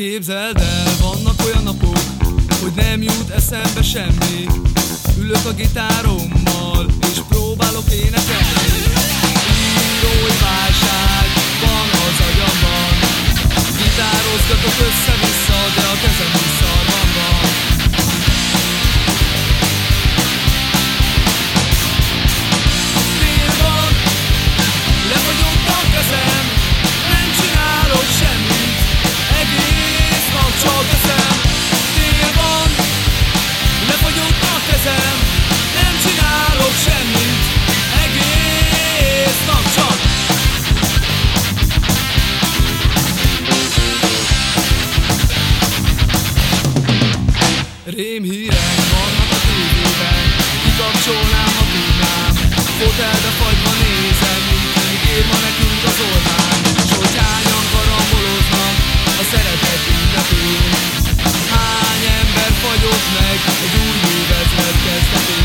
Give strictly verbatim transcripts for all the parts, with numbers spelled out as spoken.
Képzeld el, vannak olyan napok, hogy nem jut eszembe semmi. Ülök a gitárommal, és próbálok énekelni. Írói válság van az agyamban. Gitározgatok össze-vissza, de a kezem is szarban van. Tél van, lefagyott a kezem, nem csinálok semmit, egész nap csak eszem. Tél van, lefagyott a kezem, nem csinálok semmit, egész nap csak. Rémhírek vannak a tévében, kikapcsolnám, ha tudnám. Fotelbe fagyva nézem, mindig írva nekünk az Orbán. S hogy hányan karamboloznak a szeretet ünnepén. Hány ember fagyott meg egy új évezred kezdetén.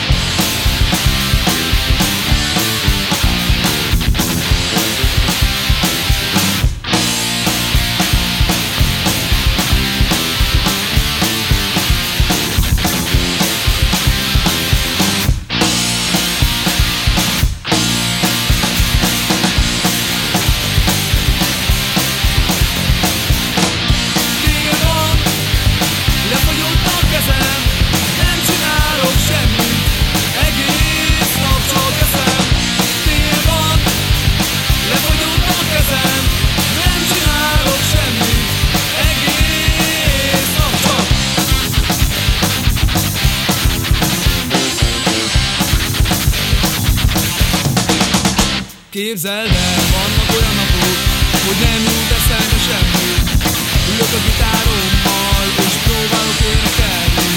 Képzeld el, vannak olyan napok, hogy nem jut eszembe semmi. Ülök a gitárommal, és próbálok énekelni.